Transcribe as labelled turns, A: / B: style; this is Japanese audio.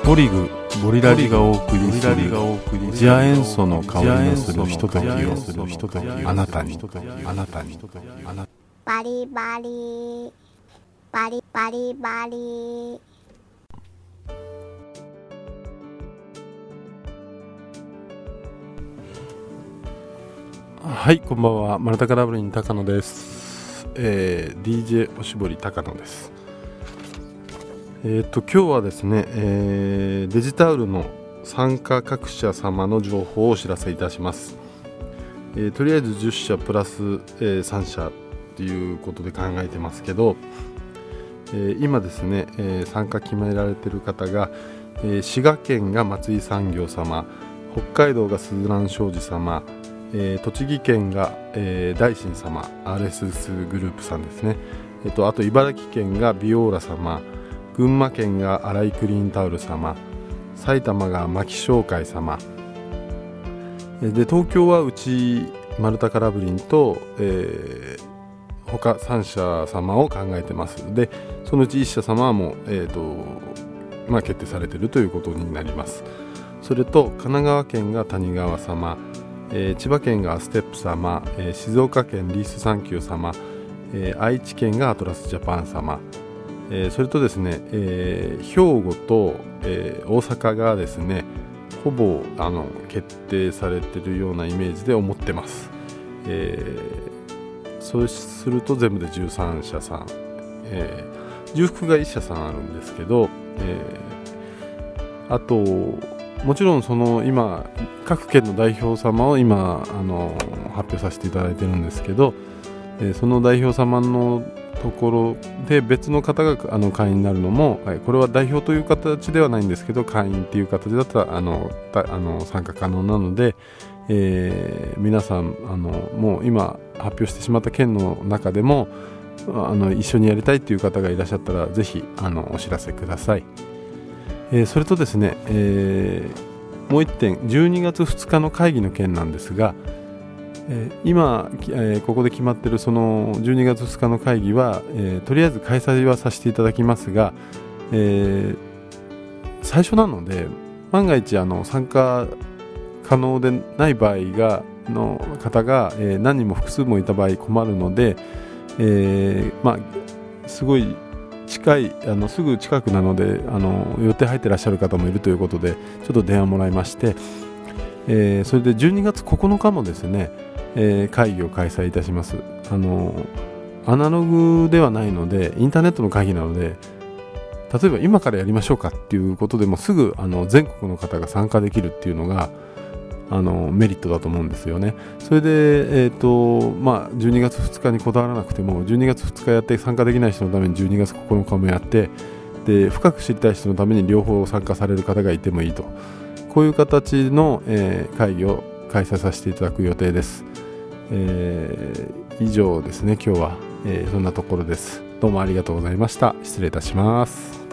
A: ボリグボリラジがお送りする次亜塩素の香りのするひとときをあなたに
B: バリバリバリバリバリ。
A: はい、こんばんは。マルタカラブリン高野です。DJ おしぼり高野です。今日はですね、デジタウルの参加各社様の情報をお知らせいたします。とりあえず10社プラス、3社ということで考えてますけど、今ですね、参加決められている方が、滋賀県が松井産業様、北海道が鈴蘭商事様、栃木県が、大臣様 RSS グループさんですね。あと茨城県がビオーラ様、群馬県がアライクリーンタオル様、埼玉が牧商会様で、東京はうちマルタカラブリンと、他3社様を考えてます。でそのうち1社様はもう、決定されているということになります。それと神奈川県が谷川様、千葉県がアステップ様、静岡県リースサンキュー様、愛知県がアトラスジャパン様、それとですね、兵庫と、大阪がですねほぼ決定されているようなイメージで思ってます。そうすると全部で13社さん、重複が1社さんあるんですけど、あともちろんその今各県の代表様を今発表させていただいてるんですけど、その代表様のところで別の方が会員になるのも、これは代表という形ではないんですけど会員っていう形だったら参加可能なので、皆さんもう今発表してしまった県の中でも一緒にやりたいという方がいらっしゃったらぜひお知らせください。それとですね、もう1点12月2日の会議の件なんですが、今、ここで決まっているその12月2日の会議は、とりあえず開催はさせていただきますが、最初なので万が一参加可能でない場合の方が、何人も複数もいた場合困るので、すごい近いすぐ近くなので予定入ってらっしゃる方もいるということでちょっと電話もらいまして、それで12月9日もですね、会議を開催いたします。アナログではないのでインターネットの会議なので、例えば今からやりましょうかっていうことでもすぐ全国の方が参加できるっていうのがメリットだと思うんですよね。それで、12月2日にこだわらなくても12月2日やって参加できない人のために12月9日もやって、で深く知りたい人のために両方参加される方がいてもいいと、こういう形の、会議を開催させていただく予定です。以上ですね今日は、そんなところです。どうもありがとうございました。失礼いたします。